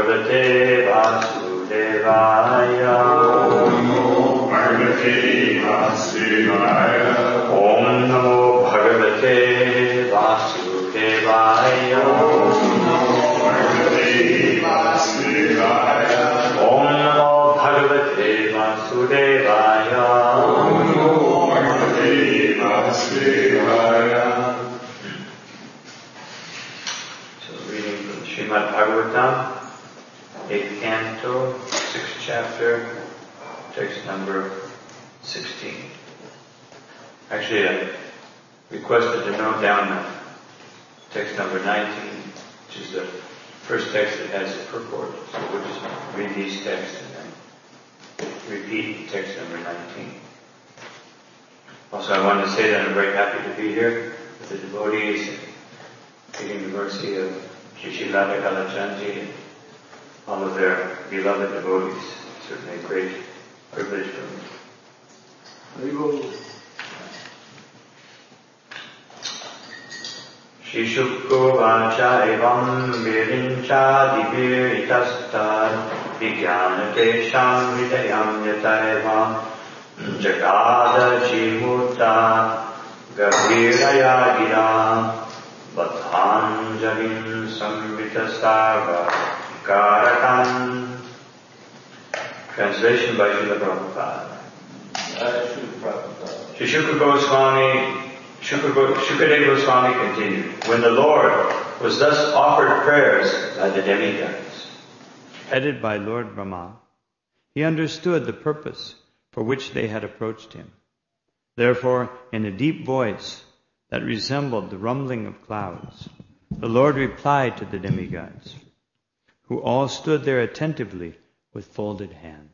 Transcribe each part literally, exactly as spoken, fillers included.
Bhagavate Vasudevaya. Om Namo Bhagavate Vasudevaya. Om Namo Bhagavate Vasudevaya. Om Namo Bhagavate Vasudevaya. Om Namo Bhagavate Vasudevaya. So reading from Srimad Bhagavatam, eighth canto, sixth chapter, text number sixteen. Actually, I requested to note down the text number nineteen, which is the first text that has the purport. So we'll just read these texts and then repeat text number nineteen. Also, I want to say that I'm very happy to be here with the devotees and getting the mercy of Shri Radha Kalachandji and all of their beloved devotees. Certainly a great privilege for me. Shishukko vacha evam virincha divir itastad vijnanatesham hridayam yataivam jagada jimuta gavriraya gira Bhathanjalim samvitasarva karakam. Translation by Srila Prabhupada. Shri Shukra Goswami Shukadeva Goswami continued, when the Lord was thus offered prayers by the demigods, headed by Lord Brahma, he understood the purpose for which they had approached him. Therefore, in a deep voice that resembled the rumbling of clouds, the Lord replied to the demigods, who all stood there attentively with folded hands.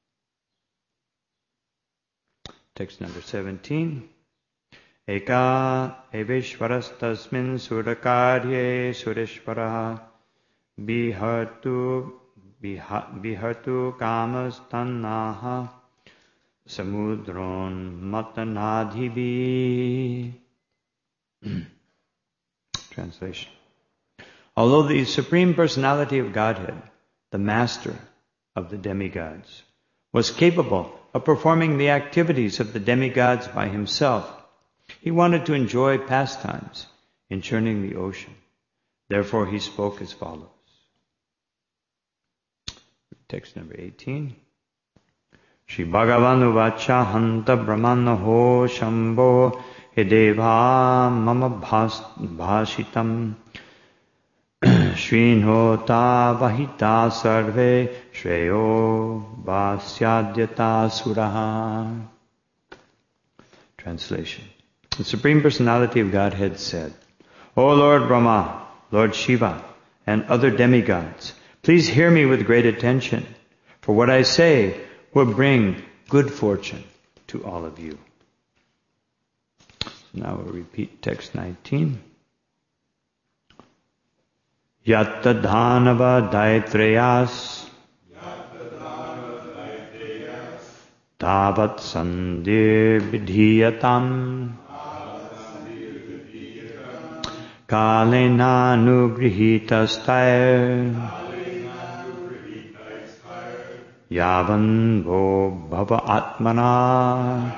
Text number seventeen. Eka evishwarastasmin surakarye sureshvaraha bihartu bihartu kamastannaha samudron matanadhibi. Translation. Although the Supreme Personality of Godhead, the Master of the demigods, was capable of performing the activities of the demigods by himself, he wanted to enjoy pastimes in churning the ocean. Therefore he spoke as follows. Text number eighteen. Shri Bhagavan uvacha hanta brahmana ho shambho hedeva mama bhashitam shrinhota vahita sarve shreyo vasyadyata suraha. Translation. The Supreme Personality of Godhead said, O Lord Brahma, Lord Shiva, and other demigods, please hear me with great attention, for what I say will bring good fortune to all of you. Now we'll repeat text nineteen. Yatta dhanava daitreyas tavat sandir vidhiyatam kalena nugrihitastair yavan vo bhava atmana.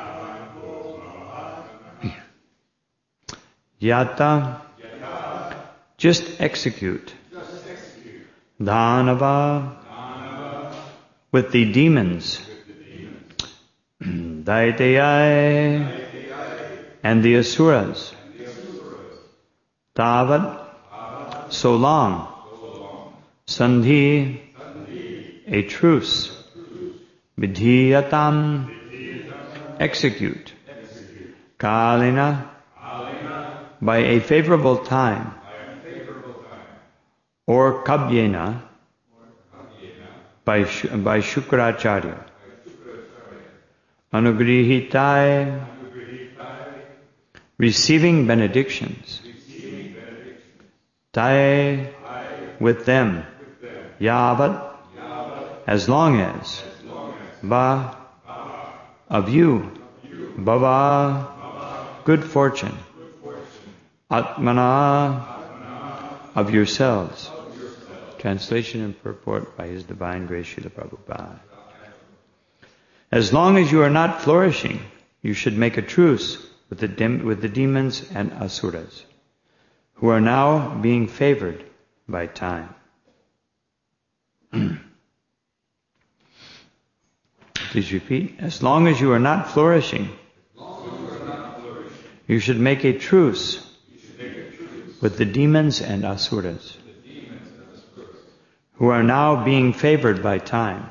Yata, just execute. Dhanava, with the demons. Daitayai, and the asuras. Tavat, so long. Sandhi, a truce. Vidhiyatam, execute. Kalina, by a favorable time. Or kabyena, by, by Shukracharya. Anugrihitai, receiving benedictions. Tai, with them. Yavat, as long as. Va, of you. Bhava, good fortune. Atmana, of yourselves. Translation and purport by His Divine Grace Srila Prabhupada. As long as you are not flourishing, you should make a truce with the, dem- with the demons and asuras, who are now being favored by time. Please repeat. As long as you are not flourishing, you should make a truce with the demons and asuras, who are now being favored by time.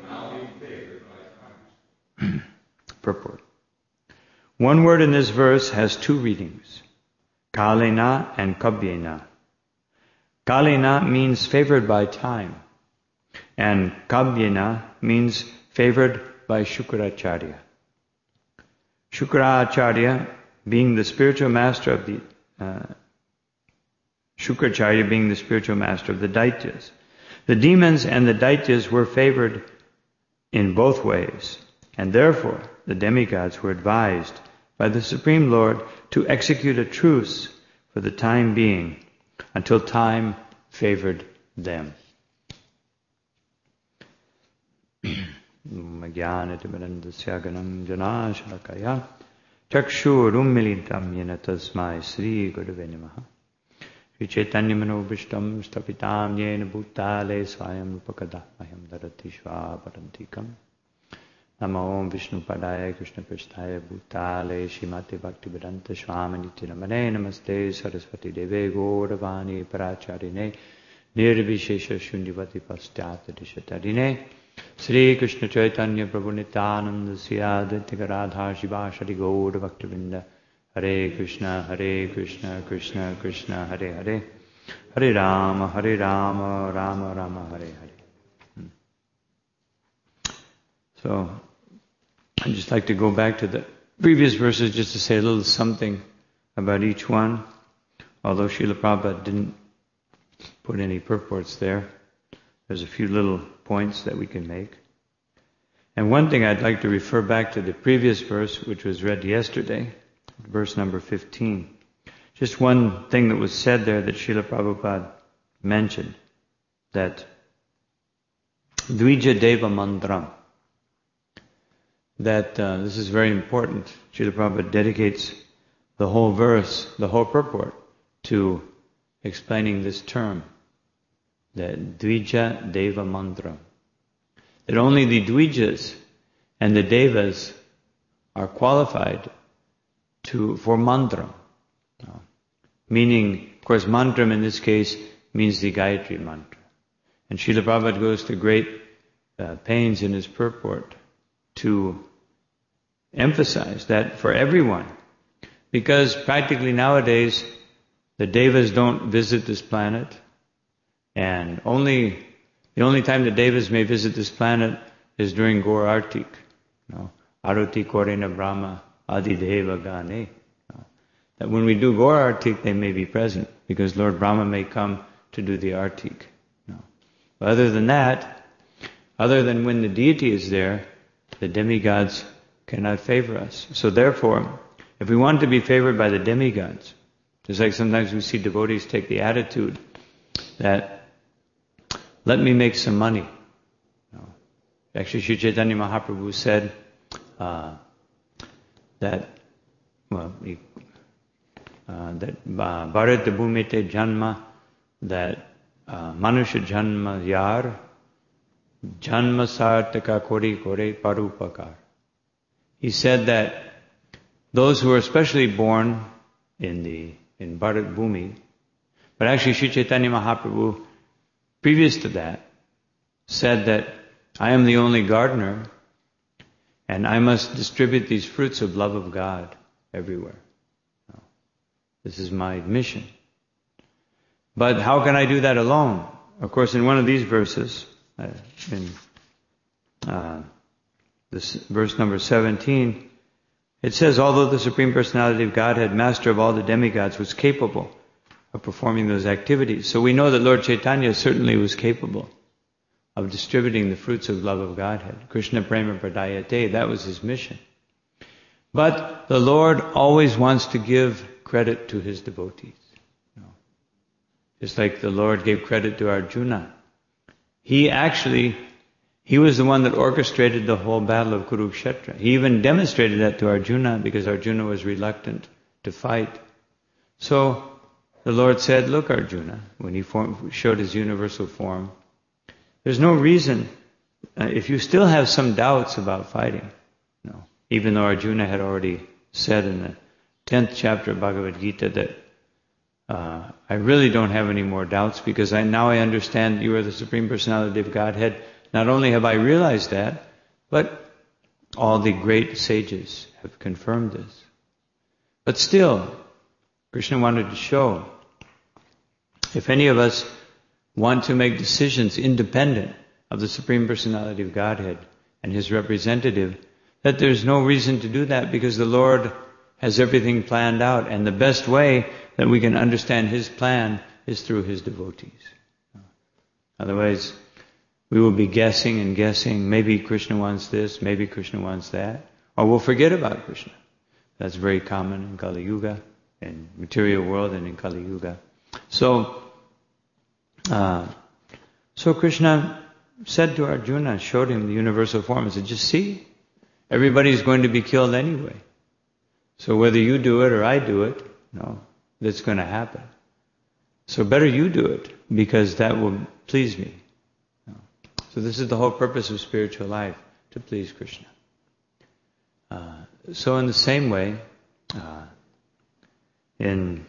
Purport. One word in this verse has two readings, Kalena and Kabyena. Kalena means favored by time, and Kabyena means favored by Shukracharya. Shukracharya being the spiritual master of the uh, Shukracharya being the spiritual master of the Daityas. The demons and the Daityas were favored in both ways, and therefore the demigods were advised by the Supreme Lord to execute a truce for the time being until time favored them. Jnanatimirandasya ganam janashalakaya chakshurumilitam yena tasmai Sri Gurave Namaha. Sri Chaitanya Manobhishtam Stapitam Yena Bhutale Swayam Rupakadamayam Dharati Shvaparantikam. Namo Om Vishnu Padaya Krishna Prasthaya Bhutale Shrimati Bhaktivedanta Swamini Namane Namaste Saraswati Deve Gauravani Paracharine Nirvishesha Shunyavati Pastyata Dishatarine Sri Krishna Chaitanya Prabhu Nityananda Siyadhyataka Radha Shiva Shri Gaur Bhaktivinda Hare Krishna Hare Krishna Krishna Krishna Hare Hare Hare Rama Hare Rama Rama Rama Hare Hare. Hmm. So I'd just like to go back to the previous verses just to say a little something about each one, although Srila Prabhupada didn't put any purports there. There's a few little points that we can make. And one thing I'd like to refer back to the previous verse, which was read yesterday, verse number fifteen. Just one thing that was said there that Srila Prabhupada mentioned, that Dvija Deva Mandram, that uh, this is very important. Srila Prabhupada dedicates the whole verse, the whole purport, to explaining this term, that Dvija Deva Mantra. That only the Dvijas and the Devas are qualified to for mantra. No. Meaning, of course, mantram in this case means the Gayatri mantra. And Srila Prabhupada goes to great uh, pains in his purport to emphasize that for everyone. Because practically nowadays, the Devas don't visit this planet, and only the only time the Devas may visit this planet is during Gaur Artik. You know, Arati Korena Brahma Adi Deva Gane. You know, that when we do Gaur Artik, they may be present, because Lord Brahma may come to do the Artik. You know. But other than that, other than when the deity is there, the demigods cannot favor us. So therefore, if we want to be favored by the demigods, just like sometimes we see devotees take the attitude that, let me make some money. No. Actually, Sri Chaitanya Mahaprabhu said uh, that, well, he, uh, that uh, Bharat Bhumite Janma, that uh, Manusha Janma Yar, Janma Sartaka Kori Kore Parupakar. He said that those who are especially born in the in Bharat Bhumi, but actually Sri Chaitanya Mahaprabhu, previous to that, said that I am the only gardener and I must distribute these fruits of love of God everywhere. This is my mission. But how can I do that alone? Of course, in one of these verses, uh, in uh, this verse number seventeen, it says, although the Supreme Personality of Godhead, Master of all the demigods, was capable of performing those activities. So we know that Lord Chaitanya certainly was capable of distributing the fruits of love of Godhead. Krishna Prema Pradayate, that was his mission. But the Lord always wants to give credit to his devotees. You know, just like the Lord gave credit to Arjuna he actually, he was the one that orchestrated the whole battle of Kurukshetra. He even demonstrated that to Arjuna because Arjuna was reluctant to fight. So the Lord said, look, Arjuna, when he form, showed his universal form, there's no reason, uh, if you still have some doubts about fighting, no, even though Arjuna had already said in the tenth chapter of Bhagavad Gita that uh, I really don't have any more doubts because I now I understand you are the Supreme Personality of Godhead. Not only have I realized that, but all the great sages have confirmed this. But still, Krishna wanted to show, if any of us want to make decisions independent of the Supreme Personality of Godhead and His representative, that there's no reason to do that because the Lord has everything planned out, and the best way that we can understand His plan is through His devotees. Otherwise, we will be guessing and guessing, maybe Krishna wants this, maybe Krishna wants that, or we'll forget about Krishna. That's very common in Kali Yuga, in material world and in Kali Yuga. So, uh, so Krishna said to Arjuna, showed him the universal form, and said, just see, everybody's going to be killed anyway. So whether you do it or I do it, no, that's going to happen. So better you do it, because that will please me. No. So this is the whole purpose of spiritual life, to please Krishna. Uh, so in the same way, uh, in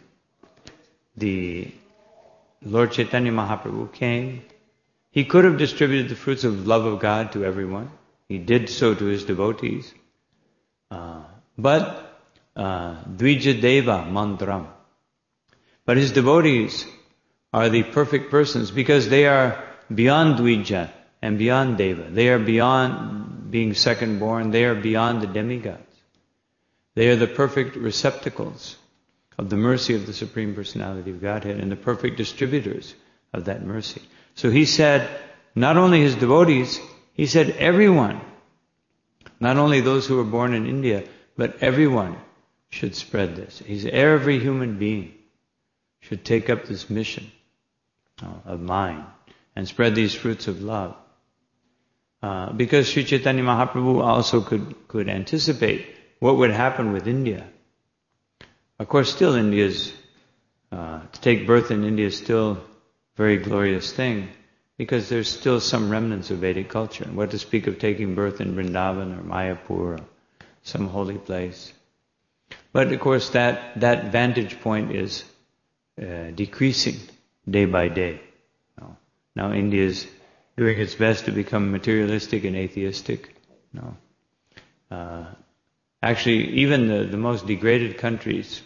the Lord Chaitanya Mahaprabhu came, he could have distributed the fruits of love of God to everyone. He did so to his devotees. Uh, but uh, Dvija Deva Mantram. But his devotees are the perfect persons because they are beyond Dvija and beyond Deva. They are beyond being second born. They are beyond the demigods. They are the perfect receptacles of the mercy of the Supreme Personality of Godhead and the perfect distributors of that mercy. So he said, not only his devotees, he said everyone, not only those who were born in India, but everyone should spread this. He said every human being should take up this mission uh, of mine and spread these fruits of love. Uh, because Sri Chaitanya Mahaprabhu also could, could anticipate what would happen with India. Of course, still India's, uh, to take birth in India is still a very glorious thing, because there's still some remnants of Vedic culture. What to speak of taking birth in Vrindavan or Mayapur or some holy place. But of course that, that vantage point is uh, decreasing day by day. No. Now India is doing its best to become materialistic and atheistic. No. Uh, actually, even the, the most degraded countries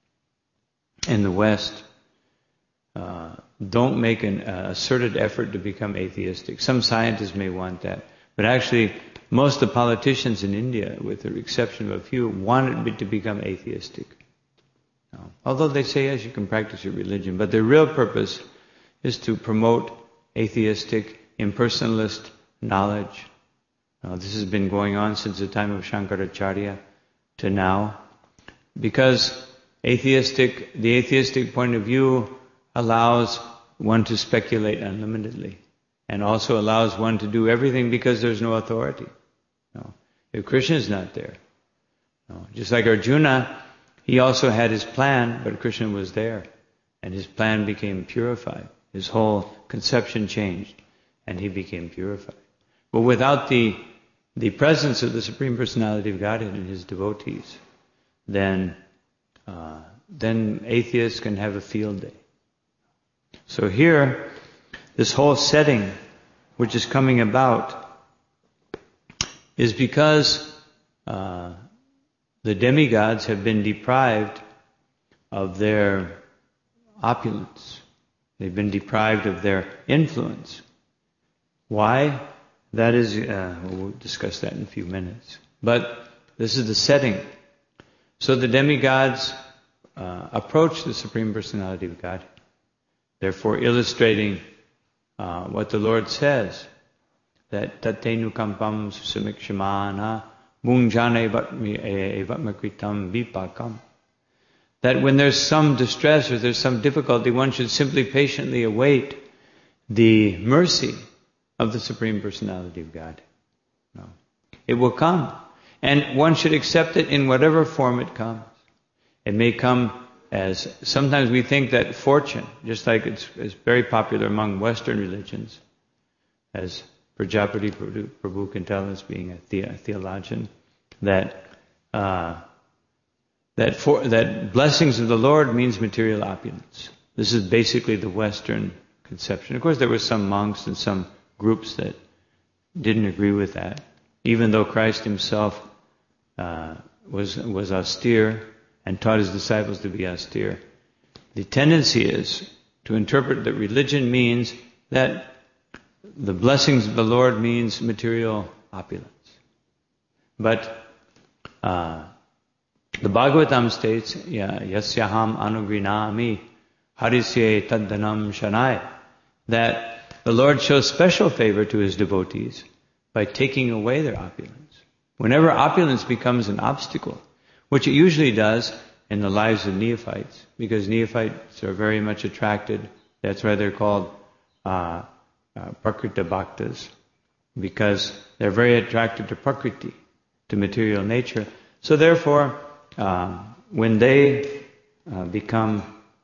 in the West uh, don't make an uh, asserted effort to become atheistic. Some scientists may want that, but actually most of the politicians in India, with the exception of a few, wanted to become atheistic. No. Although they say, yes, you can practice your religion, but their real purpose is to promote atheistic, impersonalist knowledge. Now, this has been going on since the time of Shankaracharya to now, because atheistic, the atheistic point of view allows one to speculate unlimitedly, and also allows one to do everything because there's no authority. No. If Krishna is not there. No. Just like Arjuna, he also had his plan, but Krishna was there, and his plan became purified. His whole conception changed, and he became purified. But without the the presence of the Supreme Personality of Godhead and His devotees, then uh, then atheists can have a field day. So here, this whole setting which is coming about is because uh, the demigods have been deprived of their opulence. They've been deprived of their influence. Why? That is, uh, we'll discuss that in a few minutes. But this is the setting. So the demigods uh, approach the Supreme Personality of God, therefore illustrating uh, what the Lord says, that tatenu kampam susamikshimana mungjane evatmakritam vipakam. That when there's some distress or there's some difficulty, one should simply patiently await the mercy of the Supreme Personality of Godhead. No. It will come. And one should accept it in whatever form it comes. It may come as, sometimes we think that fortune, just like it's, it's very popular among Western religions, as Prajapati Prabhu can tell us, being a, the, a theologian, that uh, that for, that blessings of the Lord means material opulence. This is basically the Western conception. Of course, there were some monks and some groups that didn't agree with that, even though Christ himself uh, was was austere and taught his disciples to be austere. The tendency is to interpret that religion means that the blessings of the Lord means material opulence. But uh, the Bhagavatam states, Yasyaham anugrinami harisye taddanam shanai, that the Lord shows special favor to his devotees by taking away their opulence. Whenever opulence becomes an obstacle, which it usually does in the lives of neophytes, because neophytes are very much attracted, that's why they're called uh, uh, Prakrita Bhaktas, because they're very attracted to Prakriti, to material nature. So therefore, uh, when they uh, become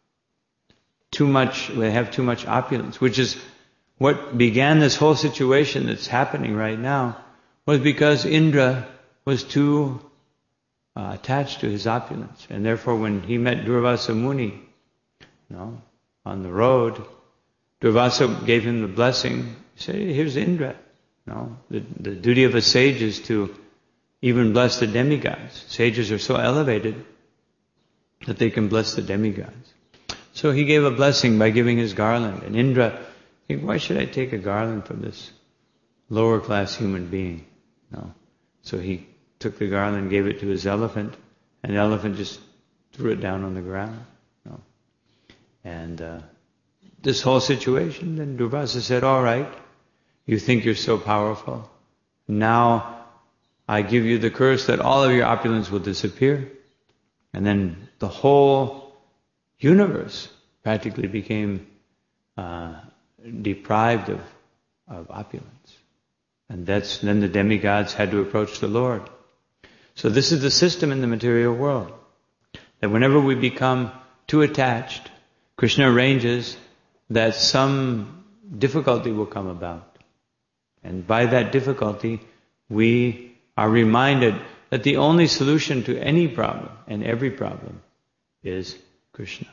too much, they have too much opulence, which is what began this whole situation that's happening right now, was because Indra was too uh, attached to his opulence. And therefore when he met Durvasa Muni, you know, on the road, Durvasa gave him the blessing. He said, here's Indra. You know, the, the duty of a sage is to even bless the demigods. Sages are so elevated that they can bless the demigods. So he gave a blessing by giving his garland. And Indra, think, why should I take a garland from this lower class human being? No. So he took the garland, gave it to his elephant, and the elephant just threw it down on the ground. No. And uh, this whole situation, then Durvasa said, all right, you think you're so powerful. Now I give you the curse that all of your opulence will disappear. And then the whole universe practically became uh, deprived of, of opulence. And that's then the demigods had to approach the Lord. So this is the system in the material world. That whenever we become too attached, Krishna arranges that some difficulty will come about. And by that difficulty, we are reminded that the only solution to any problem and every problem is Krishna.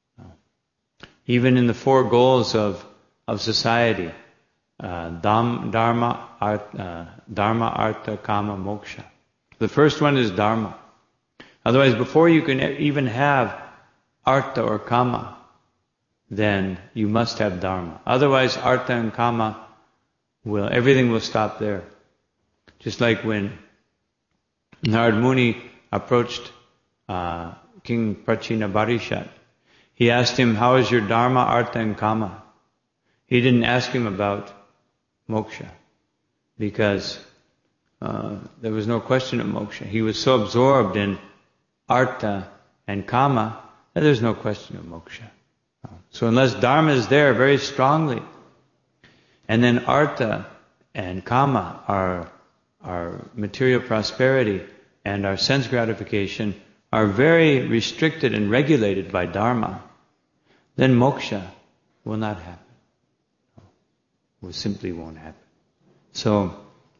Even in the four goals of, of society, uh, dharma, art, uh, dharma, artha, kama, moksha. The first one is dharma. Otherwise, before you can even have artha or kama, then you must have dharma. Otherwise, artha and kama will, everything will stop there. Just like when Narad Muni approached uh, King Prachina Barishat, he asked him, how is your dharma, artha and kama? He didn't ask him about moksha, because uh, there was no question of moksha. He was so absorbed in artha and kama that there's no question of moksha. So unless dharma is there very strongly, and then artha and kama are our material prosperity and our sense gratification are very restricted and regulated by dharma, then moksha will not happen. It simply won't happen. So,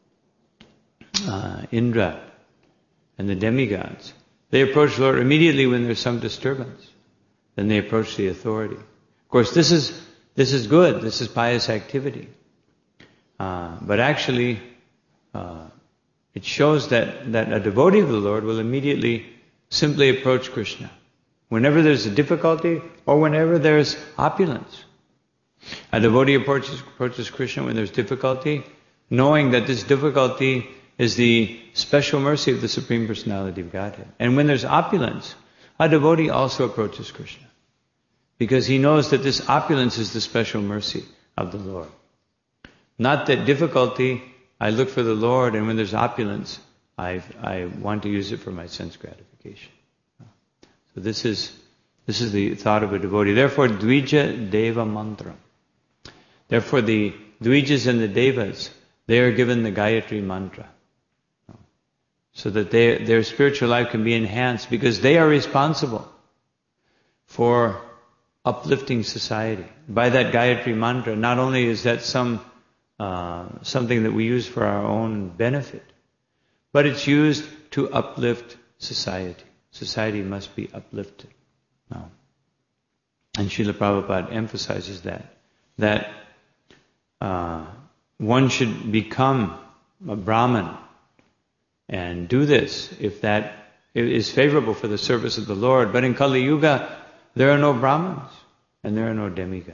uh, Indra and the demigods, they approach the Lord immediately when there's some disturbance. Then they approach the authority. Of course, this is this is good. This is pious activity. Uh, but actually, uh, it shows that, that a devotee of the Lord will immediately simply approach Krishna. Whenever there's a difficulty or whenever there's opulence. A devotee approaches, approaches Krishna when there's difficulty, knowing that this difficulty is the special mercy of the Supreme Personality of Godhead. And when there's opulence, a devotee also approaches Krishna, because he knows that this opulence is the special mercy of the Lord. Not that difficulty, I look for the Lord, and when there's opulence, I I want to use it for my sense gratification. So this is This is the thought of a devotee. Therefore, Dvija Deva Mantra. Therefore, the Dvijas and the Devas, they are given the Gayatri mantra. So that they, their spiritual life can be enhanced, because they are responsible for uplifting society. By that Gayatri mantra, not only is that some uh, something that we use for our own benefit, but it's used to uplift society. Society must be uplifted. No. And Srila Prabhupada emphasizes that, that uh, one should become a Brahmin and do this if that is favorable for the service of the Lord. But in Kali Yuga, there are no Brahmins and there are no demigods.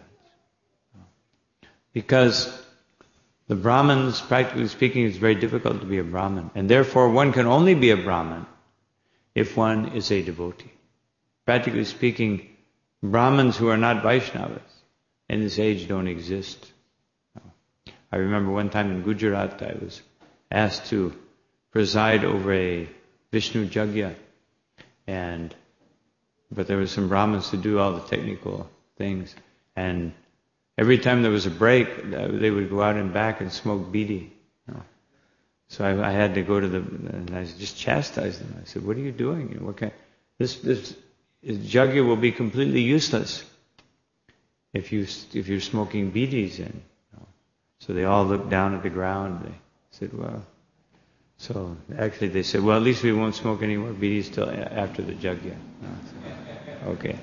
Because the Brahmins, practically speaking, it's very difficult to be a Brahmin. And therefore one can only be a Brahmin if one is a devotee. Practically speaking, Brahmins who are not Vaishnavas in this age don't exist. I remember one time in Gujarat I was asked to preside over a Vishnu Yajna, and but there were some Brahmins to do all the technical things, and every time there was a break, they would go out and back and smoke bidi. You know. So I, I had to go to the, and I just chastised them. I said, "What are you doing? You know, what kind, this this yajna will be completely useless if you if you're smoking bidis." And you know. So they all looked down at the ground. They said, "Well." So actually they said, "Well, at least we won't smoke any more bidis till after the yajna." Oh, okay.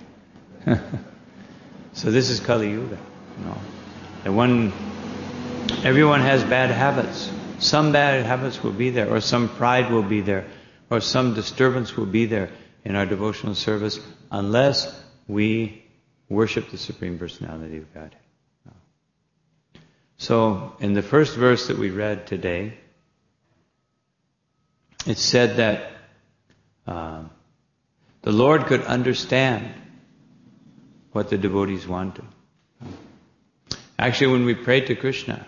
So this is Kali Yuga. No. And one, everyone has bad habits. Some bad habits will be there, or some pride will be there, or some disturbance will be there in our devotional service unless we worship the Supreme Personality of Godhead. No. So in the first verse that we read today, it said that uh, the Lord could understand what the devotees wanted. Actually, when we pray to Krishna,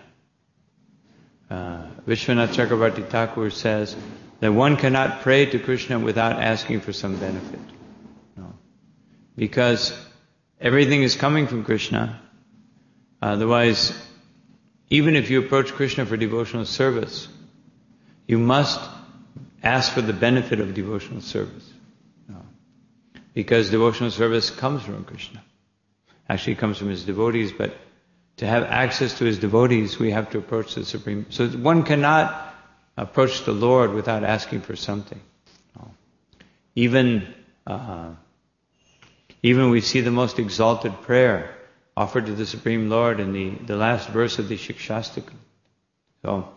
uh, Vishwanath Chakravarti Thakur says that one cannot pray to Krishna without asking for some benefit. No. Because everything is coming from Krishna. Otherwise, even if you approach Krishna for devotional service, you must ask for the benefit of devotional service. No. Because devotional service comes from Krishna. Actually, it comes from His devotees, but to have access to His devotees, we have to approach the Supreme. So one cannot approach the Lord without asking for something. No. Even, uh, even we see the most exalted prayer offered to the Supreme Lord in the, the last verse of the Shikshastakam. So,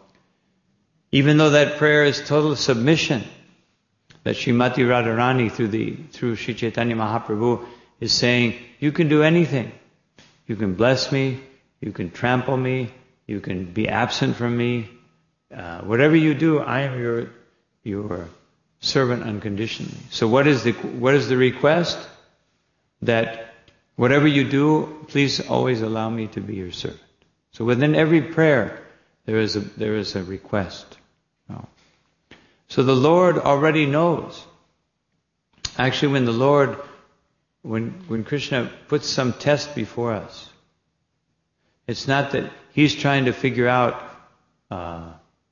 even though that prayer is total submission, that Srimati Radharani through the through Sri Chaitanya Mahaprabhu is saying, you can do anything. You can bless me, you can trample me, you can be absent from me. Uh, whatever you do, I am your your servant unconditionally. So what is the what is the request? That whatever you do, please always allow me to be your servant. So within every prayer, there is a there is a request. No. So the Lord already knows. Actually, when the Lord, when when Krishna puts some test before us, it's not that He's trying to figure out uh,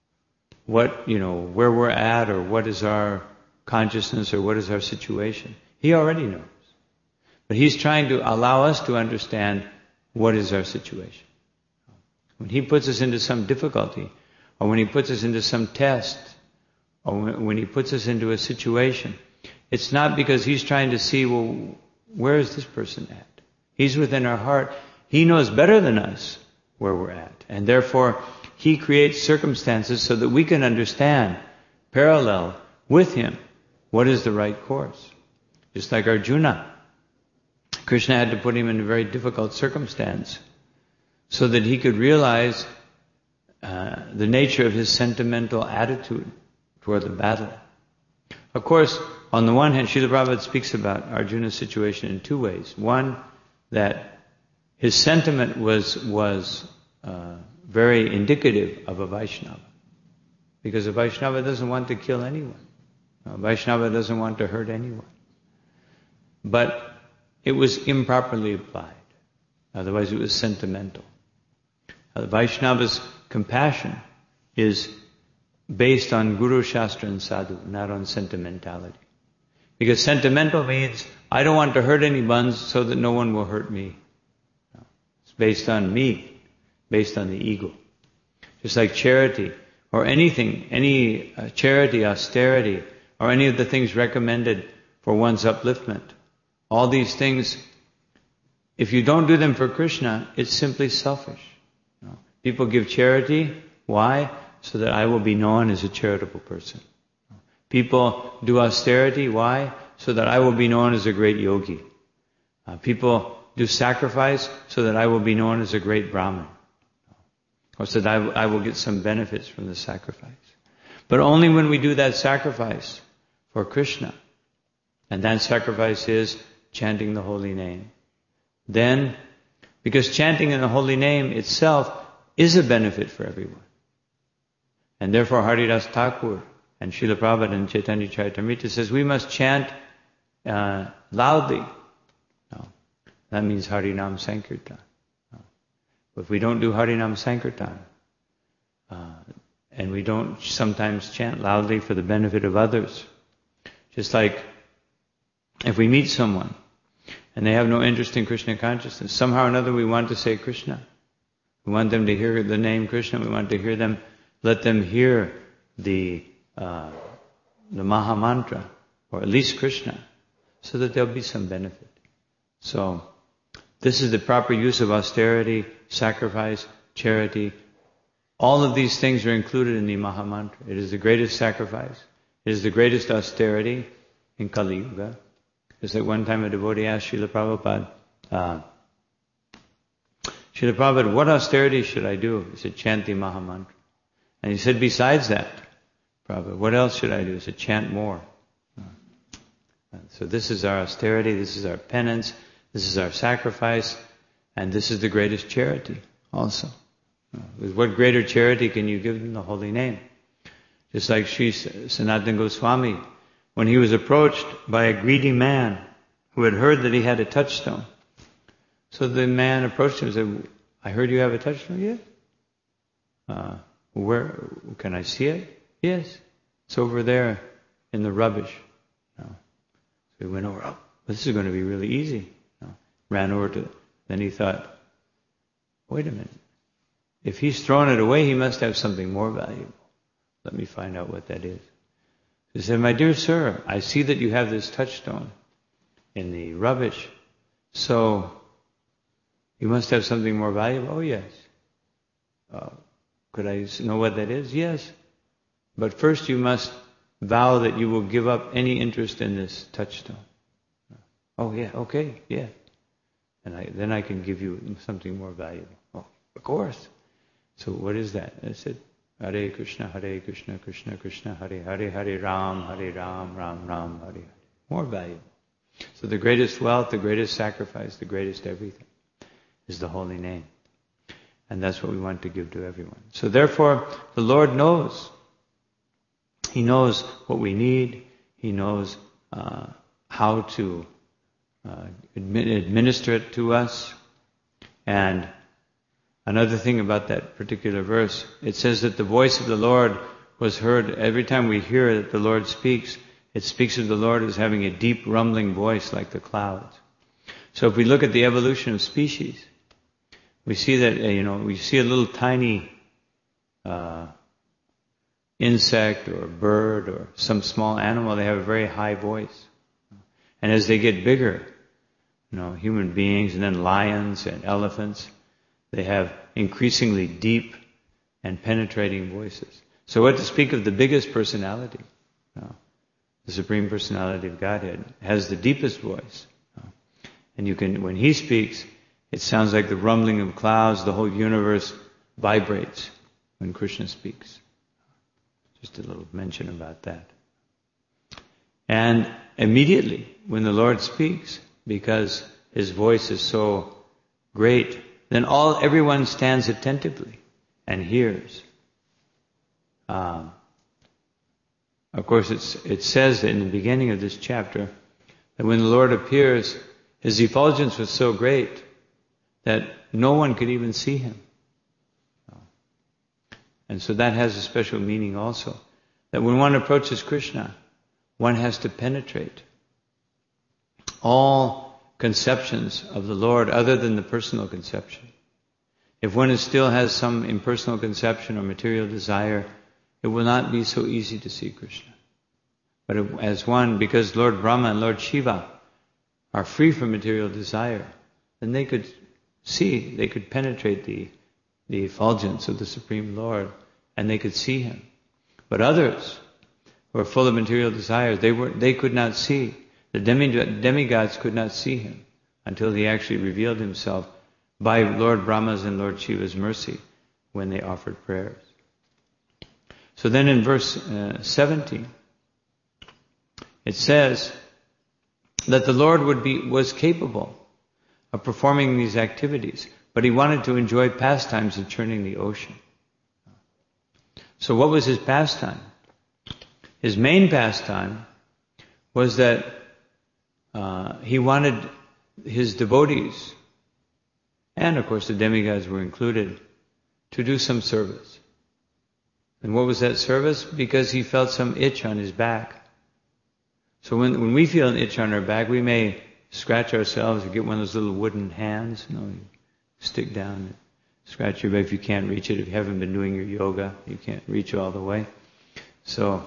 what, you know, where we're at or what is our consciousness or what is our situation. He already knows. But He's trying to allow us to understand what is our situation. When He puts us into some difficulty, or when He puts us into some test, or when He puts us into a situation, it's not because He's trying to see, well, where is this person at? He's within our heart. He knows better than us where we're at. And therefore, He creates circumstances so that we can understand, parallel with Him, what is the right course. Just like Arjuna. Krishna had to put him in a very difficult circumstance so that he could realize uh, the nature of his sentimental attitude toward the battle. Of course, on the one hand, Srila Prabhupada speaks about Arjuna's situation in two ways. One, that his sentiment was was uh, very indicative of a Vaishnava. Because a Vaishnava doesn't want to kill anyone. A Vaishnava doesn't want to hurt anyone. But it was improperly applied. Otherwise it was sentimental. Uh, Vaishnava's compassion is based on Guru, Shastra and Sadhu, not on sentimentality. Because sentimental means, I don't want to hurt anyone so that no one will hurt me. No. It's based on me, based on the ego. Just like charity, or anything, any uh, charity, austerity, or any of the things recommended for one's upliftment. All these things, if you don't do them for Krishna, it's simply selfish. You know, people give charity, why? So that I will be known as a charitable person. People do austerity, why? So that I will be known as a great yogi. Uh, people do sacrifice so that I will be known as a great Brahmin. Or so that I, I will get some benefits from the sacrifice. But only when we do that sacrifice for Krishna, and that sacrifice is chanting the holy name, then, because chanting in the holy name itself is a benefit for everyone. And therefore Haridas Thakur and Srila Prabhupada and Chaitanya Charitamrita says we must chant uh, loudly. No, that means Harinam Sankirtan. No. But if we don't do Harinam Sankirtan, uh, and we don't sometimes chant loudly for the benefit of others, just like if we meet someone and they have no interest in Krishna consciousness, somehow or another we want to say Krishna. We want them to hear the name Krishna. We want to hear them, let them hear the uh, the Maha Mantra, or at least Krishna, so that there'll be some benefit. So, this is the proper use of austerity, sacrifice, charity. All of these things are included in the Maha Mantra. It is the greatest sacrifice. It is the greatest austerity in Kali Yuga. Just like one time a devotee asked Srila Prabhupada, uh, Srila Prabhupada, what austerity should I do? He said, chant the Maha Mantra. And he said, besides that, Prabhupada, what else should I do? He said, chant more. Uh, so this is our austerity, this is our penance, this is our sacrifice, and this is the greatest charity also. Uh, with what greater charity can you give them the holy name? Just like Sri Sanatana Goswami, when he was approached by a greedy man who had heard that he had a touchstone. So the man approached him and said, I heard you have a touchstone? Yes. Uh, where, can I see it? Yes. It's over there in the rubbish. No. So he went over, oh, this is going to be really easy. No. Ran over to it. Then he thought, wait a minute. If he's thrown it away, he must have something more valuable. Let me find out what that is. He said, my dear sir, I see that you have this touchstone in the rubbish. So, you must have something more valuable? Oh, yes. Uh, could I know what that is? Yes. But first you must vow that you will give up any interest in this touchstone. Oh, yeah, okay, yeah. And I, then I can give you something more valuable. Oh, of course. So what is that? I said, Hare Krishna, Hare Krishna, Krishna Krishna, Hare Hare, Hare Ram, Hare Ram, Ram Ram, Hare Hare. More valuable. So the greatest wealth, the greatest sacrifice, the greatest everything is the holy name. And that's what we want to give to everyone. So therefore, the Lord knows. He knows what we need. He knows uh, how to uh, administer it to us. And another thing about that particular verse, it says that the voice of the Lord was heard. Every time we hear that the Lord speaks, it speaks of the Lord as having a deep rumbling voice like the clouds. So if we look at the evolution of species, we see that, you know, we see a little tiny uh, insect or bird or some small animal, they have a very high voice. And as they get bigger, you know, human beings and then lions and elephants, they have increasingly deep and penetrating voices. So what to speak of the biggest personality, you know, the Supreme Personality of Godhead, has the deepest voice. You know, and you can, when He speaks, it sounds like the rumbling of clouds. The whole universe vibrates when Krishna speaks. Just a little mention about that. And immediately, when the Lord speaks, because His voice is so great, then all everyone stands attentively and hears. Um, of course, it's, it says in the beginning of this chapter that when the Lord appears, His effulgence was so great that no one could even see Him. And so that has a special meaning also. That when one approaches Krishna, one has to penetrate all conceptions of the Lord other than the personal conception. If one is still has some impersonal conception or material desire, it will not be so easy to see Krishna. But if, as one, because Lord Brahma and Lord Shiva are free from material desire, then they could see, they could penetrate the, the effulgence of the Supreme Lord, and they could see Him. But others who are full of material desires, they were they could not see. The demi, demigods could not see Him until He actually revealed Himself by Lord Brahma's and Lord Shiva's mercy when they offered prayers. So then in verse uh, seventeen, it says that the Lord would be was capable of performing these activities, but He wanted to enjoy pastimes of churning the ocean. So what was His pastime? His main pastime was that uh, He wanted His devotees, and of course the demigods were included, to do some service. And what was that service? Because He felt some itch on His back. So when, when we feel an itch on our back, we may scratch ourselves or get one of those little wooden hands, you know, you stick down and scratch your back if you can't reach it. If you haven't been doing your yoga, you can't reach all the way. So,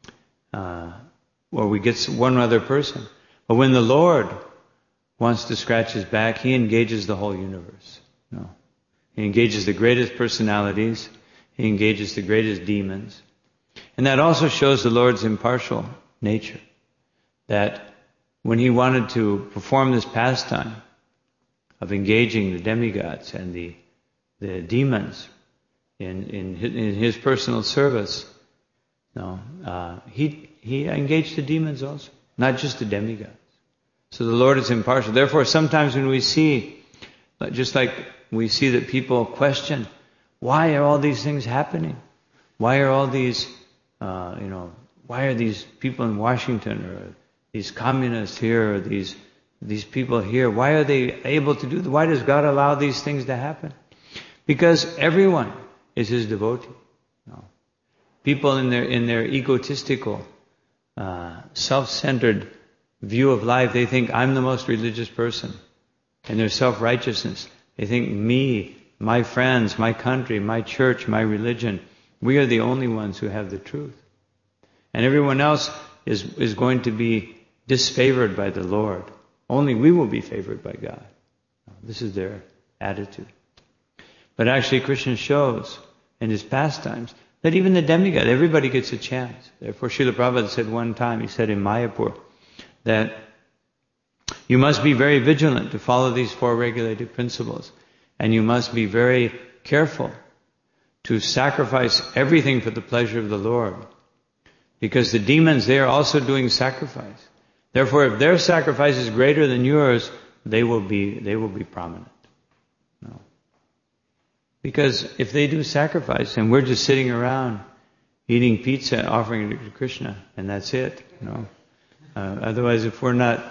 uh, or we get one other person. But when the Lord wants to scratch His back, He engages the whole universe. No. He engages the greatest personalities. He engages the greatest demons. And that also shows the Lord's impartial nature. That when He wanted to perform this pastime of engaging the demigods and the the demons in in his, in his personal service, no, uh, he he engaged the demons also, not just the demigods. So the Lord is impartial. Therefore, sometimes when we see, just like we see that people question, why are all these things happening? Why are all these, uh, you know, why are these people in Washington or these communists here or these these people here? Why are they able to do? Why does God allow these things to happen? Because everyone is His devotee. No. People in their in their egotistical, uh, self-centered view of life, they think I'm the most religious person. In their self-righteousness, they think me, my friends, my country, my church, my religion, we are the only ones who have the truth. And everyone else is is going to be disfavored by the Lord. Only we will be favored by God. This is their attitude. But actually Krishna shows in His pastimes that even the demigod, everybody gets a chance. Therefore Srila Prabhupada said one time, he said in Mayapur, that you must be very vigilant to follow these four regulated principles. And you must be very careful to sacrifice everything for the pleasure of the Lord. Because the demons, they are also doing sacrifice. Therefore, if their sacrifice is greater than yours, they will be they will be prominent. No. Because if they do sacrifice and we're just sitting around eating pizza, offering it to Krishna, and that's it, you know. Uh, otherwise, if we're not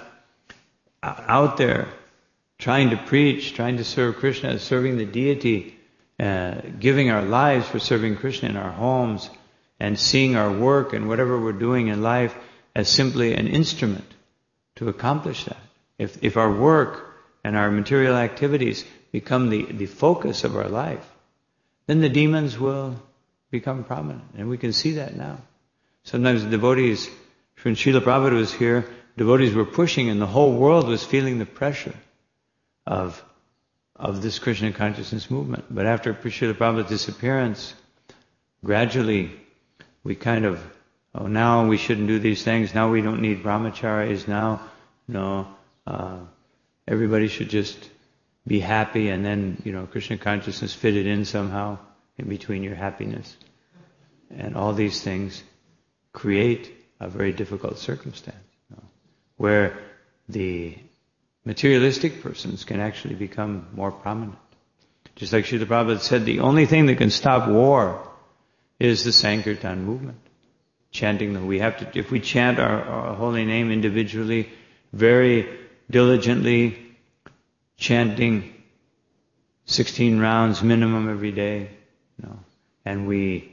out there trying to preach, trying to serve Krishna, serving the deity, uh, giving our lives for serving Krishna in our homes, and seeing our work and whatever we're doing in life as simply an instrument to accomplish that. If if our work and our material activities become the, the focus of our life, then the demons will become prominent. And we can see that now. Sometimes the devotees, when Srila Prabhupada was here, devotees were pushing and the whole world was feeling the pressure of of this Krishna consciousness movement. But after Srila Prabhupada's disappearance, gradually we kind of, oh, now we shouldn't do these things. Now we don't need brahmacharis. Now, no, uh, everybody should just be happy, and then, you know, Krishna consciousness fitted in somehow in between your happiness. And all these things create a very difficult circumstance, you know, where the materialistic persons can actually become more prominent. Just like Srila Prabhupada said, the only thing that can stop war is the Sankirtan movement. Chanting them. We have to, if we chant our, our holy name individually, very diligently, chanting sixteen rounds minimum every day, you know, and we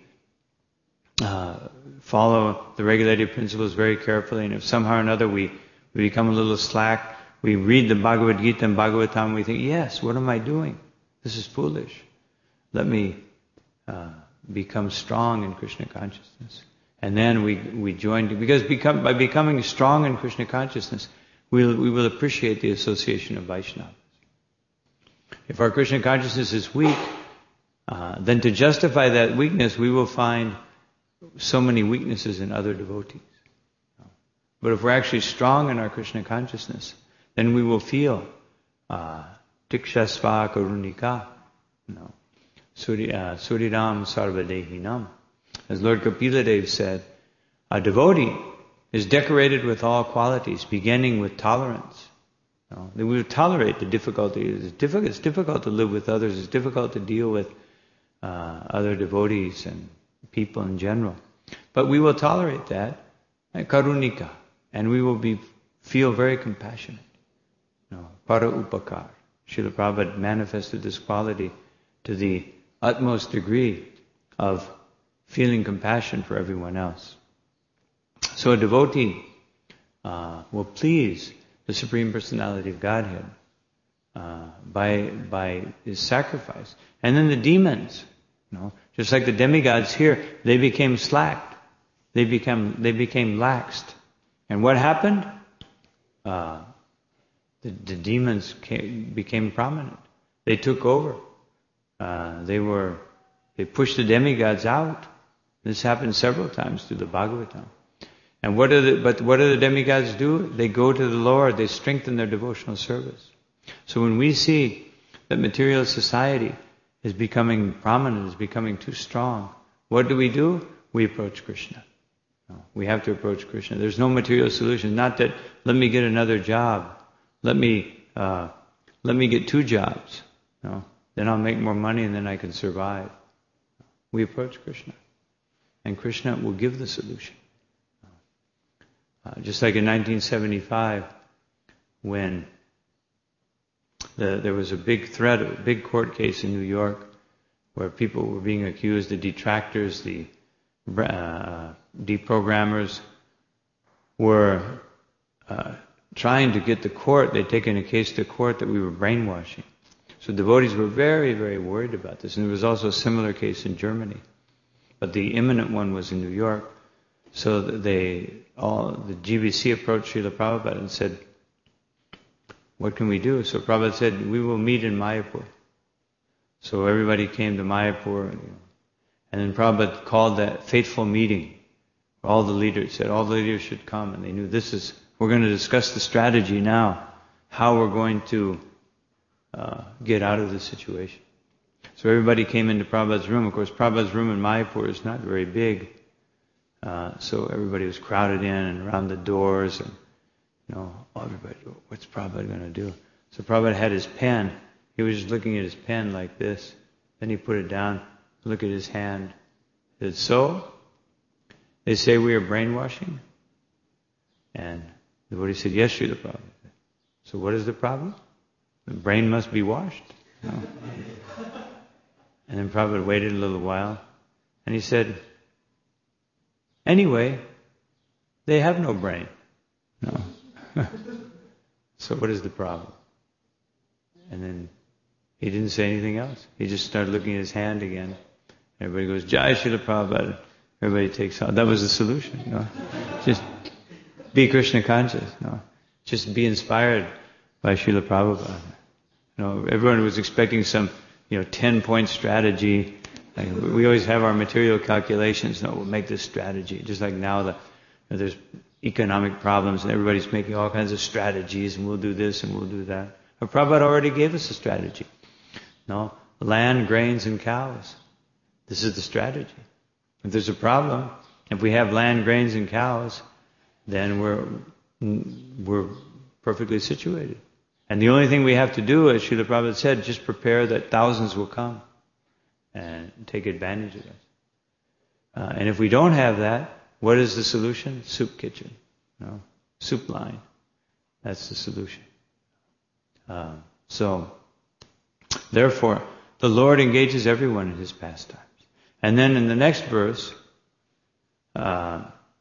uh, follow the regulative principles very carefully, and if somehow or another we, we become a little slack, we read the Bhagavad Gita and Bhagavatam, and we think, yes, what am I doing? This is foolish. Let me uh, become strong in Krishna consciousness. And then we we join, because become, by becoming strong in Krishna consciousness, we'll, we will appreciate the association of Vaishnavas. If our Krishna consciousness is weak, uh, then to justify that weakness, we will find so many weaknesses in other devotees. But if we're actually strong in our Krishna consciousness, then we will feel uh, Tikshasva Karunika, you know, Suri, uh, Suriram Sarvadehinam. As Lord Kapiladev said, a devotee is decorated with all qualities, beginning with tolerance. You know, we will tolerate the difficulties. It's difficult, it's difficult to live with others. It's difficult to deal with uh, other devotees and people in general. But we will tolerate that, like Karunika, and we will be feel very compassionate. You know, para upakar. Srila Prabhupada manifested this quality to the utmost degree of feeling compassion for everyone else. So a devotee uh, will please the Supreme Personality of Godhead uh, by by his sacrifice. And then the demons, you know, just like the demigods here, they became slacked. They became they became laxed. And what happened? Uh, the, the demons came, became prominent. They took over. Uh, they were they pushed the demigods out. This happened several times through the Bhagavatam. And what do the, but what do the demigods do? They go to the Lord, they strengthen their devotional service. So when we see that material society is becoming prominent, is becoming too strong, what do we do? We approach Krishna. No, we have to approach Krishna. There's no material solution. Not that, let me get another job. Let me, uh, let me get two jobs. No, then I'll make more money and then I can survive. We approach Krishna. And Krishna will give the solution. Uh, just like in nineteen seventy-five, when the, there was a big threat, a big court case in New York, where people were being accused, the detractors, the uh, deprogrammers, were uh, trying to get the court, they'd taken a case to court that we were brainwashing. So devotees were very, very worried about this. And there was also a similar case in Germany. But the imminent one was in New York. So they all the G B C approached Srila Prabhupada and said, what can we do? So Prabhupada said, we will meet in Mayapur. So everybody came to Mayapur. You know, and then Prabhupada called that fateful meeting. All the leaders said, all the leaders should come. And they knew this is, we're going to discuss the strategy now, how we're going to uh, get out of this situation. So everybody came into Prabhupada's room. Of course, Prabhupada's room in Mayapur is not very big. Uh, so everybody was crowded in and around the doors. And, you know, everybody, what's Prabhupada going to do? So Prabhupada had his pen. He was just looking at his pen like this. Then he put it down, look at his hand. He said, so? They say we are brainwashing? And the devotee said, yes, Srila Prabhupada. So what is the problem? The brain must be washed. No. And then Prabhupada waited a little while, and he said, anyway, they have no brain. No. So what is the problem? And then he didn't say anything else. He just started looking at his hand again. Everybody goes, Jai Srila Prabhupada. Everybody takes out. That was the solution. You know? Just be Krishna conscious. You know? Just be inspired by Srila Prabhupada. You know, everyone was expecting some, you know, ten-point strategy. Like we always have our material calculations. No, we'll make this strategy. Just like now, the, you know, there's economic problems, and everybody's making all kinds of strategies, and we'll do this and we'll do that. But Prabhupada already gave us a strategy. No, land, grains, and cows. This is the strategy. If there's a problem, if we have land, grains, and cows, then we're we're perfectly situated. And the only thing we have to do, as Srila Prabhupada said, just prepare that thousands will come and take advantage of us. Uh, and if we don't have that, what is the solution? Soup kitchen, no, soup line. That's the solution. Uh, so, therefore, the Lord engages everyone in His pastimes. And then in the next verse, uh,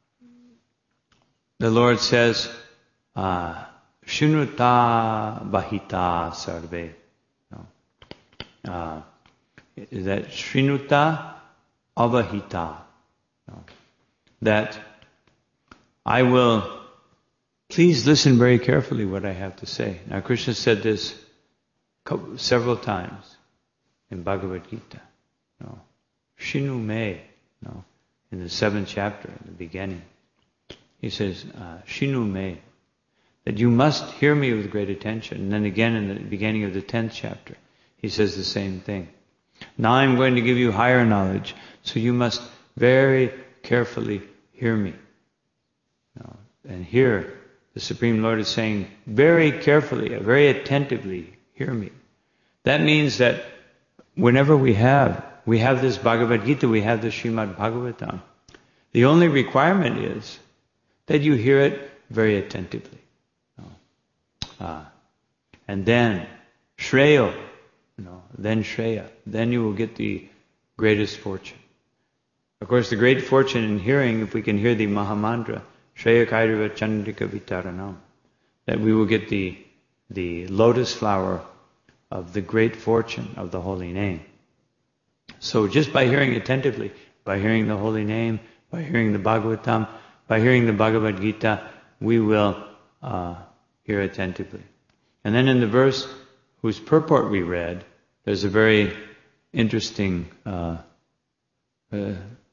the Lord says, uh, Shrunuta Bahita Sarve. No. Uh, is that Shrinuta Avahita? No. That I will, please listen very carefully what I have to say. Now Krishna said this several times in Bhagavad Gita. No. Shinu me. No. In the seventh chapter, in the beginning. He says, uh, Shinu me. That you must hear me with great attention. And then again in the beginning of the tenth chapter, he says the same thing. Now I'm going to give you higher knowledge, so you must very carefully hear me. Now, and here, the Supreme Lord is saying, very carefully, very attentively, hear me. That means that whenever we have, we have this Bhagavad Gita, we have this Srimad Bhagavatam, the only requirement is that you hear it very attentively. Ah. And then, Shreya, no, then Shreya, then you will get the greatest fortune. Of course, the great fortune in hearing, if we can hear the Mahamantra, Shreya Kairiva Chandrika Vitaranam, that we will get the, the lotus flower of the great fortune of the holy name. So just by hearing attentively, by hearing the holy name, by hearing the Bhagavatam, by hearing the Bhagavad Gita, we will uh, hear attentively. And then in the verse whose purport we read, there's a very interesting uh, uh,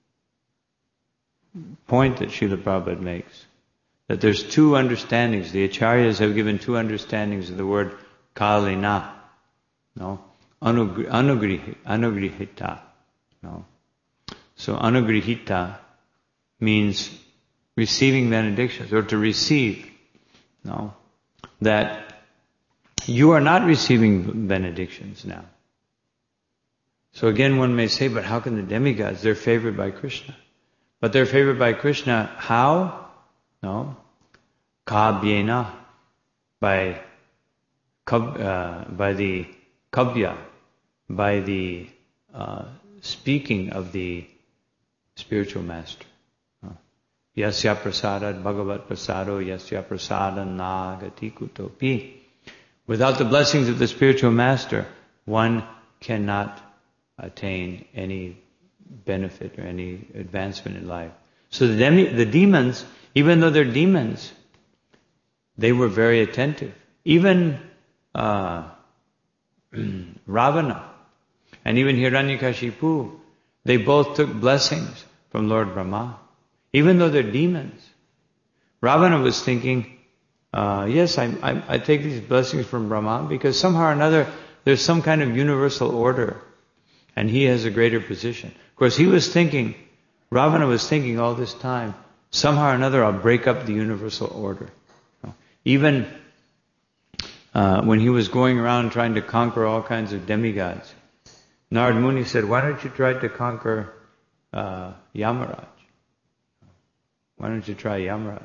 point that Srila Prabhupada makes. That there's two understandings. The Acharyas have given two understandings of the word kalina. No? Anugrihita. Anugrihita. No? So anugrihita means receiving benedictions, or to receive. No? That you are not receiving benedictions now. So again, one may say, but how can the demigods? They're favored by Krishna. But they're favored by Krishna how? No. Kabyena. By, uh, by the kabya. By the uh, speaking of the spiritual master. Yasya prasada bhagavat prasado yasya prasada nagati kutopi. Without the blessings of the spiritual master, one cannot attain any benefit or any advancement in life. So the, demi, the demons, even though they're demons, they were very attentive. Even uh, Ravana and even Hiranyakashipu, they both took blessings from Lord Brahma. Even though they're demons. Ravana was thinking, uh, yes, I, I, I take these blessings from Brahma because somehow or another there's some kind of universal order and he has a greater position. Of course, he was thinking, Ravana was thinking all this time, somehow or another I'll break up the universal order. Even uh, when he was going around trying to conquer all kinds of demigods, Narad Muni said, why don't you try to conquer uh, Yamaraj? Why don't you try Yamaraj?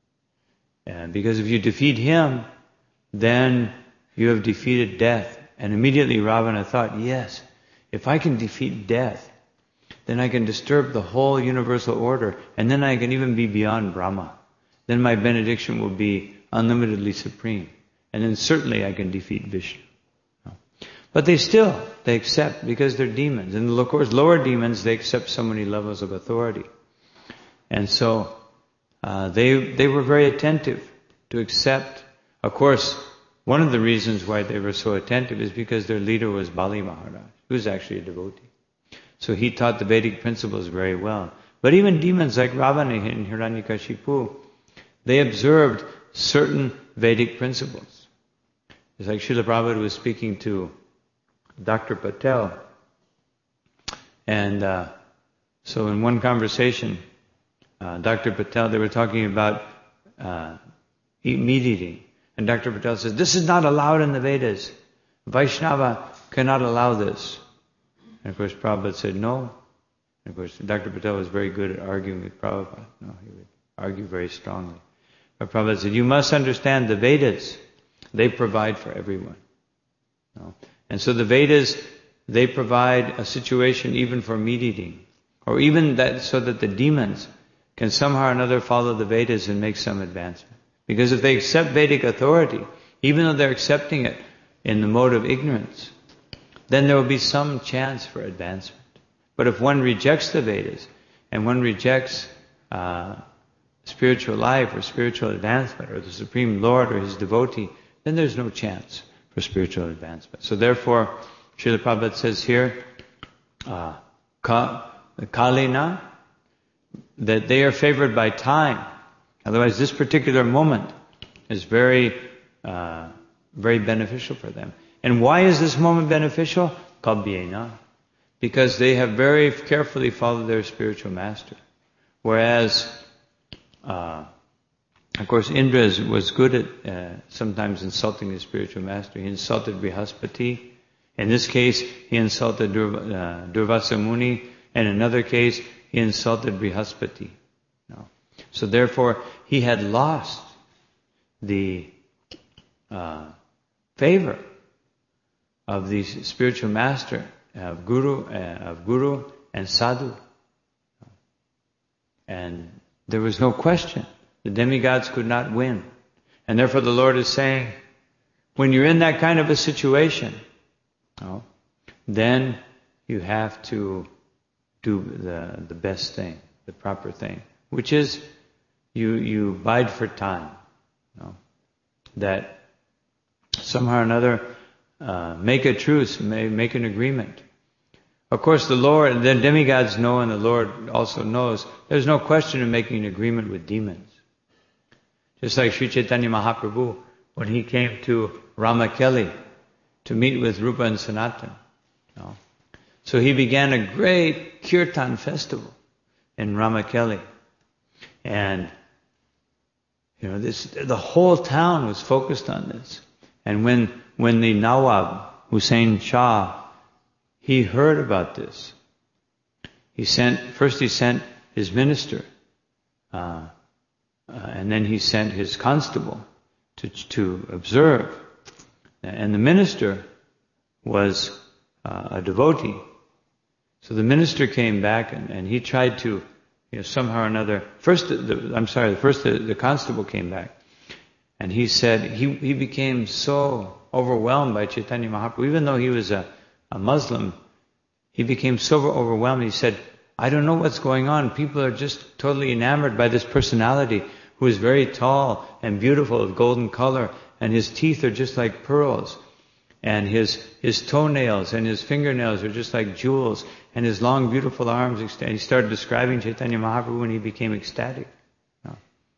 And because if you defeat him, then you have defeated death. And immediately Ravana thought, yes, if I can defeat death, then I can disturb the whole universal order, and then I can even be beyond Brahma. Then my benediction will be unlimitedly supreme. And then certainly I can defeat Vishnu. But they still, they accept because they're demons. And of course, lower demons, they accept so many levels of authority. And so, uh, they, they were very attentive to accept. Of course, one of the reasons why they were so attentive is because their leader was Bali Maharaj, who was actually a devotee. So he taught the Vedic principles very well. But even demons like Ravana and Hiranyakashipu, they observed certain Vedic principles. It's like Srila Prabhupada was speaking to Doctor Patel. And uh, so in one conversation, uh, Doctor Patel, they were talking about uh, eat, meat eating. And Doctor Patel says, this is not allowed in the Vedas. Vaishnava cannot allow this. And of course Prabhupada said no. And of course Doctor Patel was very good at arguing with Prabhupada. No, he would argue very strongly. But Prabhupada said, you must understand the Vedas. They provide for everyone. No? And so the Vedas, they provide a situation even for meat eating, or even that so that the demons can somehow or another follow the Vedas and make some advancement. Because if they accept Vedic authority, even though they're accepting it in the mode of ignorance, then there will be some chance for advancement. But if one rejects the Vedas, and one rejects uh, spiritual life or spiritual advancement, or the Supreme Lord or His devotee, then there's no chance for spiritual advancement. So therefore, Srila Prabhupada says here, uh, ka, kalina, that they are favored by time. Otherwise, this particular moment is very, uh, very beneficial for them. And why is this moment beneficial? Kabyena. Because they have very carefully followed their spiritual master. Whereas, uh, of course, Indra is, was good at uh, sometimes insulting his spiritual master. He insulted Brihaspati. In this case, he insulted Dur, uh, Durvasa Muni. And in another case, he insulted Brihaspati. No. So therefore, he had lost the uh, favor of the spiritual master, of Guru, uh, of Guru and Sadhu. And there was no question. The demigods could not win. And therefore the Lord is saying, when you're in that kind of a situation, oh, then you have to do the, the best thing, the proper thing, which is you, you bide for time. No? That somehow or another, uh, make a truce, make an agreement. Of course, the Lord, the demigods know, and the Lord also knows, there's no question of making an agreement with demons. Just like Sri Chaitanya Mahaprabhu, when he came to Ramakeli to meet with Rupa and Sanatan. You know. So he began a great kirtan festival in Ramakeli. And, you know, this, the whole town was focused on this. And when, when the Nawab, Hussain Shah, he heard about this, he sent, first he sent his minister, uh, uh, and then he sent his constable to, to observe. And the minister was uh, a devotee. So the minister came back and, and he tried to, you know, somehow or another, first, the, the, I'm sorry, first the, the constable came back. And he said, he, he became so overwhelmed by Chaitanya Mahaprabhu, even though he was a, a Muslim, he became so overwhelmed. He said, I don't know what's going on. People are just totally enamored by this personality who is very tall and beautiful with golden color, and his teeth are just like pearls, and his his toenails and his fingernails are just like jewels, and his long beautiful arms extend. He started describing Chaitanya Mahaprabhu and he became ecstatic. No.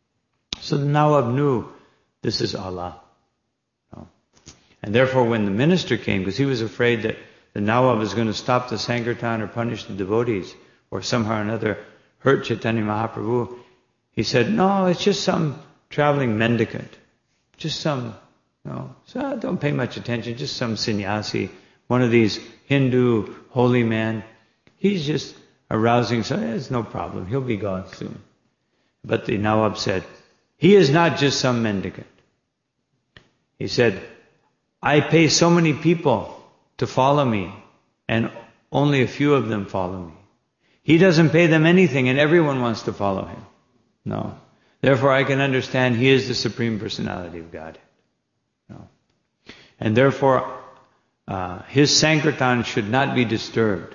So the Nawab knew this is Allah. No. And therefore when the minister came, because he was afraid that the Nawab was going to stop the Sankirtan or punish the devotees or somehow or another hurt Chaitanya Mahaprabhu, he said, no, it's just some traveling mendicant. Just some, you know, so don't pay much attention, just some sannyasi, one of these Hindu holy men. He's just arousing, so it's no problem, he'll be gone soon. But the Nawab said, he is not just some mendicant. He said, I pay so many people to follow me, and only a few of them follow me. He doesn't pay them anything, and everyone wants to follow him. No. Therefore, I can understand he is the Supreme Personality of Godhead. No. And therefore, uh, his Sankirtan should not be disturbed.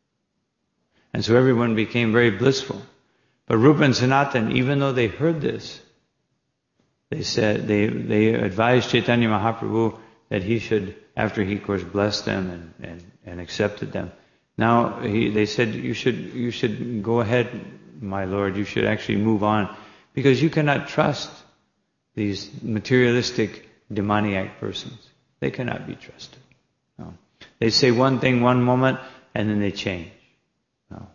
And so everyone became very blissful. But Rupa and Sanatan, even though they heard this, they said, they, they advised Chaitanya Mahaprabhu that he should, after he of course blessed them and, and, and accepted them, now he, they said, you should, you should go ahead, my Lord, you should actually move on, because you cannot trust these materialistic demoniac persons. They cannot be trusted. No. They say one thing one moment and then they change. No.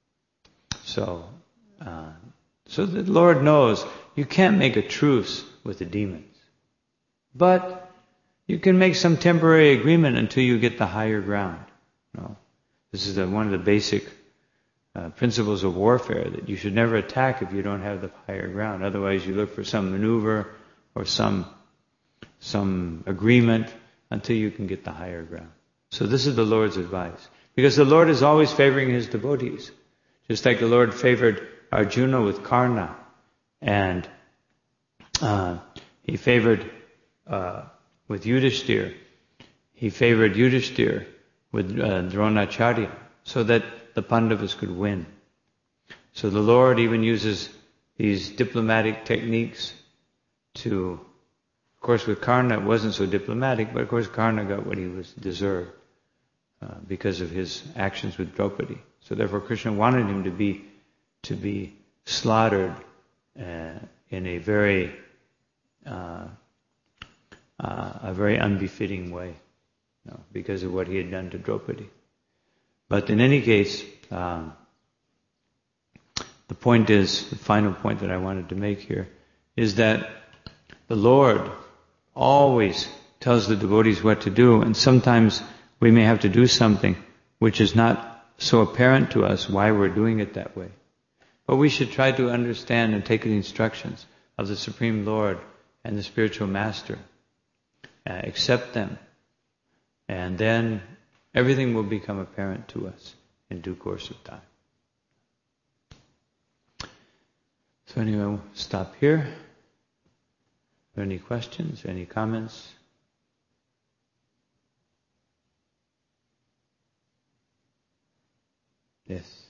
So, uh, so the Lord knows you can't make a truce with the demons. But you can make some temporary agreement until you get the higher ground. No. This is the, one of the basic uh, principles of warfare, that you should never attack if you don't have the higher ground. Otherwise you look for some maneuver or some some agreement until you can get the higher ground. So this is the Lord's advice. Because the Lord is always favoring His devotees. Just like the Lord favored Arjuna with Karna. And uh, He favored uh, with Yudhishthira. He favored Yudhishthira with uh, Dronacharya. So that the Pandavas could win. So the Lord even uses these diplomatic techniques to, of course with Karna it wasn't so diplomatic, but of course Karna got what he was deserved uh, because of his actions with Draupadi. So therefore Krishna wanted him to be to be slaughtered uh, in a very uh, uh, a very unbefitting way, you know, because of what he had done to Draupadi. But in any case, um, the point is, the final point that I wanted to make here, is that the Lord always tells the devotees what to do, and sometimes we may have to do something which is not so apparent to us why we're doing it that way. But we should try to understand and take the instructions of the Supreme Lord and the Spiritual Master. Uh, accept them. And then everything will become apparent to us in due course of time. So anyway, we'll stop here. Are there any questions, any comments? Yes.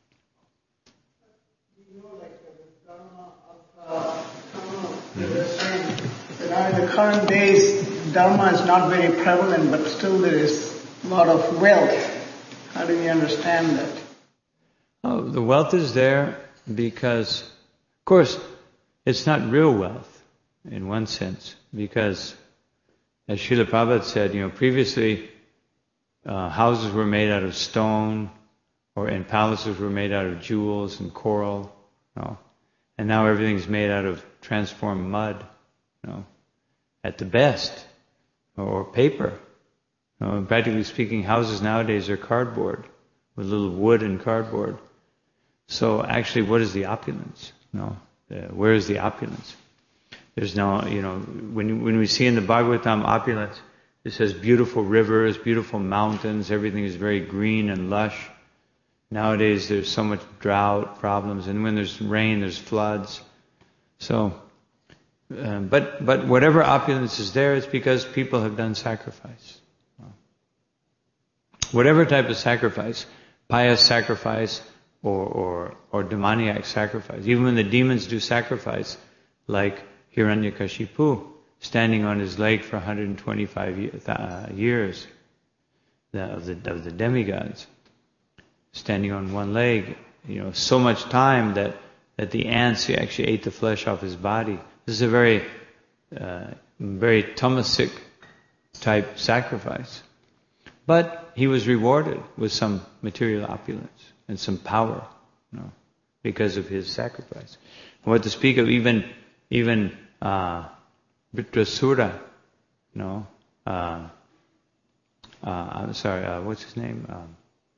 You know, like the Dharma of uh, you were saying that in the current days, Dharma is not very prevalent, but still there is a lot of wealth. How do we understand that? Oh, the wealth is there because, of course, it's not real wealth in one sense, because as Srila Prabhupada said, you know, previously uh, houses were made out of stone, or and palaces were made out of jewels and coral, you know, and now everything's made out of transformed mud, you know, at the best, or paper. You know, practically speaking, houses nowadays are cardboard, with a little wood and cardboard. So actually, what is the opulence? You know, uh, where is the opulence? There's no, you know, when when we see in the Bhagavatam opulence, it says beautiful rivers, beautiful mountains, everything is very green and lush. Nowadays there's so much drought problems, and when there's rain, there's floods. So, uh, but but whatever opulence is there, it's because people have done sacrifice. Whatever type of sacrifice, pious sacrifice or or or demoniac sacrifice. Even when the demons do sacrifice, like Hiranyakashipu, standing on his leg for one hundred twenty-five uh, years, the, of the of the demigods, standing on one leg, you know, so much time that that the ants actually ate the flesh off his body. This is a very uh, very tamasic type sacrifice, but he was rewarded with some material opulence and some power, you know, because of his sacrifice. And what to speak of even even uh, Vritrasura, you know, uh, uh, I'm sorry, uh, what's his name? Um,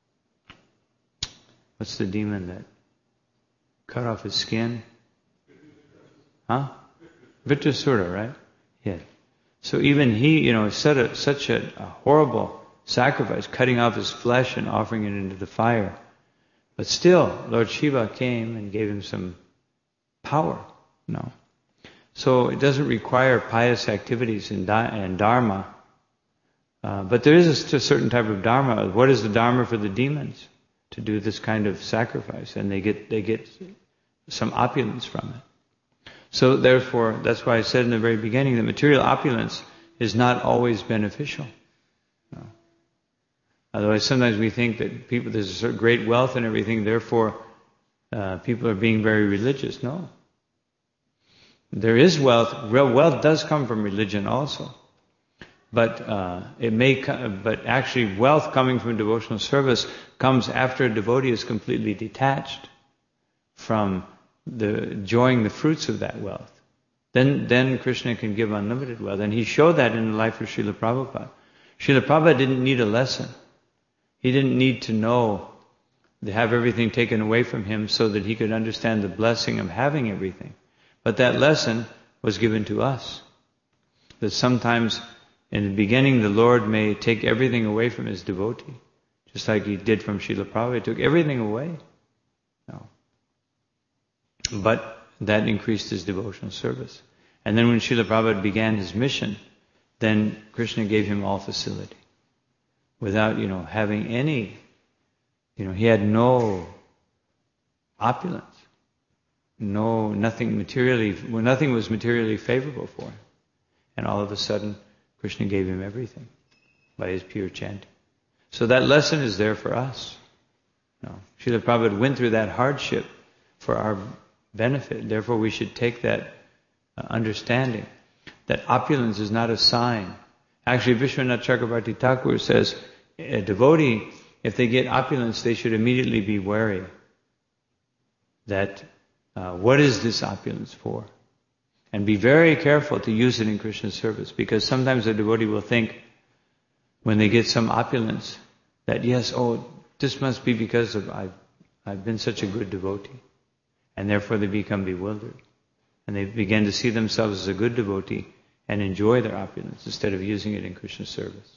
what's the demon that cut off his skin? Huh? Vritrasura, right? Yeah. So even he, you know, set a, such a, a horrible sacrifice, cutting off his flesh and offering it into the fire. But still, Lord Shiva came and gave him some power, you know. So it doesn't require pious activities and dharma, uh, but there is a, a certain type of dharma. What is the dharma for the demons? To do this kind of sacrifice, and they get they get some opulence from it. So therefore, that's why I said in the very beginning that material opulence is not always beneficial. No. Otherwise, sometimes we think that people there's a sort of great wealth and everything, therefore uh, people are being very religious. No. There is wealth. Real wealth does come from religion also, but uh, it may. But actually, wealth coming from devotional service comes after a devotee is completely detached from the enjoying the fruits of that wealth. Then, then Krishna can give unlimited wealth, and he showed that in the life of Srila Prabhupada. Srila Prabhupada didn't need a lesson. He didn't need to know to have everything taken away from him so that he could understand the blessing of having everything. But that lesson was given to us. That sometimes In the beginning, the Lord may take everything away from His devotee, just like He did from Srila Prabhupada. He took everything away. No. But that increased His devotional service. And then when Srila Prabhupada began His mission, then Krishna gave Him all facility. Without, you know, having any, you know, He had no opulence. No, nothing materially, well, nothing was materially favorable for Him. And all of a sudden, Krishna gave Him everything by His pure chanting. So that lesson is there for us. No. Srila Prabhupada went through that hardship for our benefit. Therefore, we should take that uh, understanding that opulence is not a sign. Actually, Vishwanath Chakrabarti Thakur says, a devotee, if they get opulence, they should immediately be wary that uh, what is this opulence for? And be very careful to use it in Krishna's service, because sometimes a devotee will think, when they get some opulence, that yes, oh, this must be because of I've, I've been such a good devotee. And therefore they become bewildered. And they begin to see themselves as a good devotee and enjoy their opulence instead of using it in Krishna's service.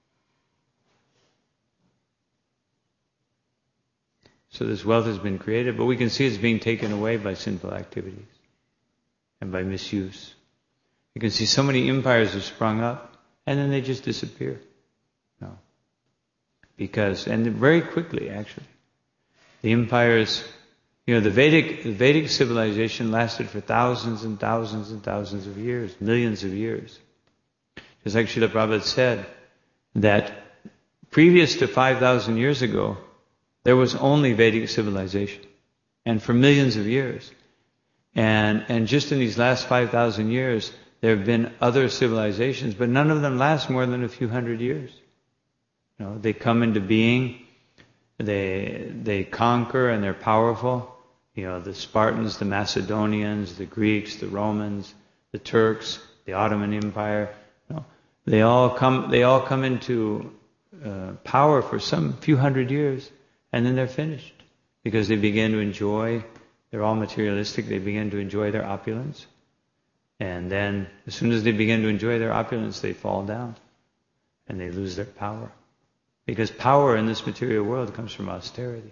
So this wealth has been created, but we can see it's being taken away by sinful activities and by misuse. You can see so many empires have sprung up and then they just disappear. No. Because, and very quickly actually, the empires, you know, the Vedic, the Vedic civilization lasted for thousands and thousands and thousands of years, millions of years. Just like Srila Prabhupada said, that previous to five thousand years ago, there was only Vedic civilization. And for millions of years. And, and just in these last five thousand years, there have been other civilizations, but none of them last more than a few hundred years. You know, they come into being, they, they conquer and they're powerful. You know, the Spartans, the Macedonians, the Greeks, the Romans, the Turks, the Ottoman Empire. You know, they all come, they all come into uh, power for some few hundred years. And then they're finished because they begin to enjoy, they're all materialistic, they begin to enjoy their opulence. And then as soon as they begin to enjoy their opulence, they fall down and they lose their power. Because power in this material world comes from austerity.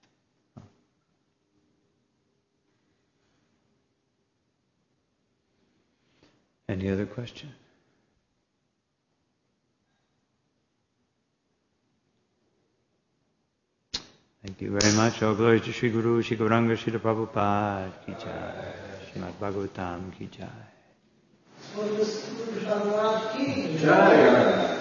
Any other question? Thank you very much. All glory to Sri Guru, Sri Gauranga, Sri Prabhupada ki jai. Srimad Bhagavatam ki jai. Jai.